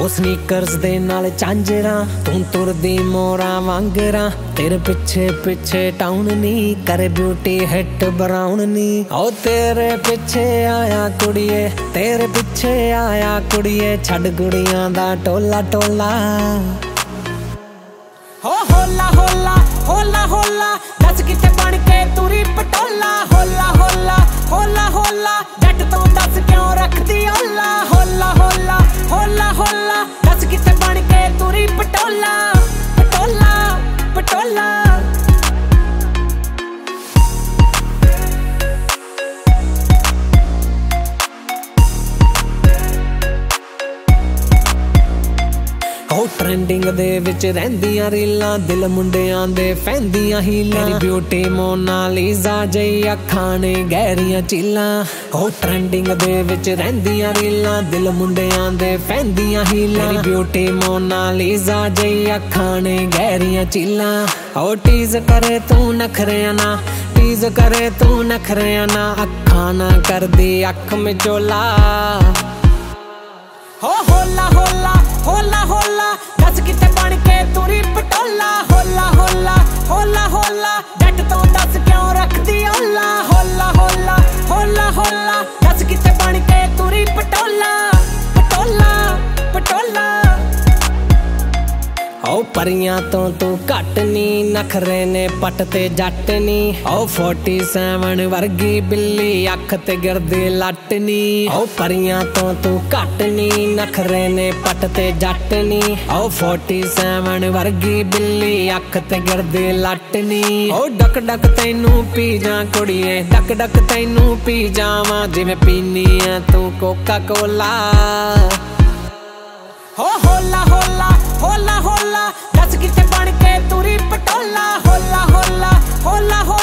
sneakers दे नाल झांजरा तू तुरदी मोरा वांगरा तेरे पिछे पिछे टाउन नी करे ब्यूटी हिट ब्राउन नी ओ तेरे पिछे आया कुड़िए तेरे पिछे आया कुड़िए छड़ कुड़ियां दा टोला टोला हो होला होला होला होला दस किते बन के तुरी पटोला होला होला होला होला जट तो दस क्यों रखदी होला होला होला होला होला दस किते बन के तुरी पटोला पटोला पटोला ट्रेंडिंग दे विच रहिंदियां रीलां दिल मुंडियां दे फैंदियां हीलां तेरी ब्यूटी मोनालिसा जई अखां ने गहरियां चीलां ओ ट्रेंडिंग दे विच रहिंदियां रीलां दिल मुंडियां दे फैंदियां हीलां तेरी ब्यूटी मोनालिसा जई अखां ने गहरियां चीलां ओ टीज करे तू नखरियां ना टीज करे तू नखरियां ना अखां ना कर दी अख में जोला हो होला होला होला होला दस किते बन के तुरी पटोला होला होला होला होला जट तो दस क्यों रखदी होला होला होला होला होला दस किते बन के तुरी पटोला पटोला पटोला ओ परियां तो तू घट नी नखरे ने पट ते जट नी ओ 47 वर्गी बिल्ली अख ते गिरदी लट नी ओ परियां तो तू घट नी नखरे ने पट ते जट नी ओ 47 वर्गी बिल्ली अख ते गिरदी लट नी ओ डक डक तैनू पी जा कुड़िए डक डक तैनू पी जावां जिवें पीनी ऐ तू कोका कोला हो होला होला होला होला दस किते बन के तुरी पटोला होला होला होला